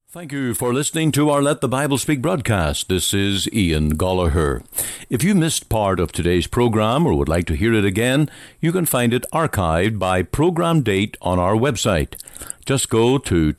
Thank you for listening to our Let the Bible Speak broadcast. This is Ian Gollaher. If you missed part of today's program or would like to hear it again, you can find it archived by program date on our website. Just go to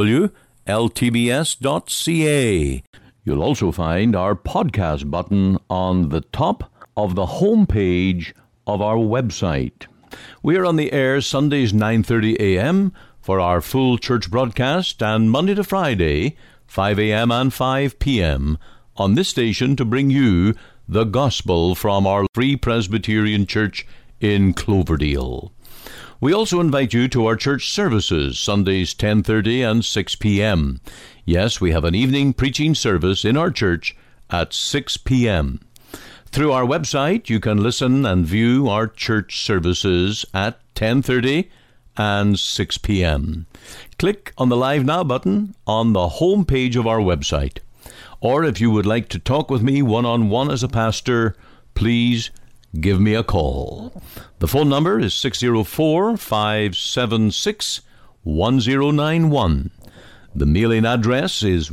www.ltbs.ca. You'll also find our podcast button on the top of the home page of our website. We are on the air Sundays 9:30 a.m., for our full church broadcast, and Monday to Friday, 5 a.m. and 5 p.m. on this station to bring you the gospel from our Free Presbyterian Church in Cloverdale. We also invite you to our church services, Sundays 10:30 and 6 p.m. Yes, we have an evening preaching service in our church at 6 p.m. Through our website, you can listen and view our church services at 10:30 and 6 p.m. Click on the Live Now button on the home page of our website. Or if you would like to talk with me one-on-one as a pastor, please give me a call. The phone number is 604-576-1091. The mailing address is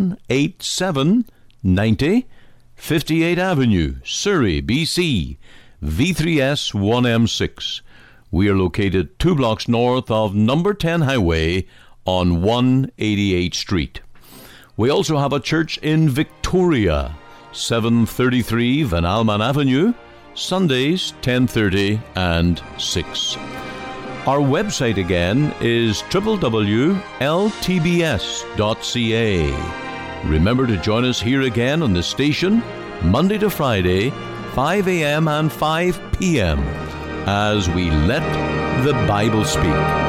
18790 58th Avenue, Surrey, BC, V3S 1M6. We are located 2 blocks north of number 10 Highway on 188th Street. We also have a church in Victoria, 733 Van Alman Avenue, Sundays 10:30 and 6. Our website again is www.ltbs.ca. Remember to join us here again on this station, Monday to Friday, 5 a.m. and 5 p.m., as we let the Bible speak.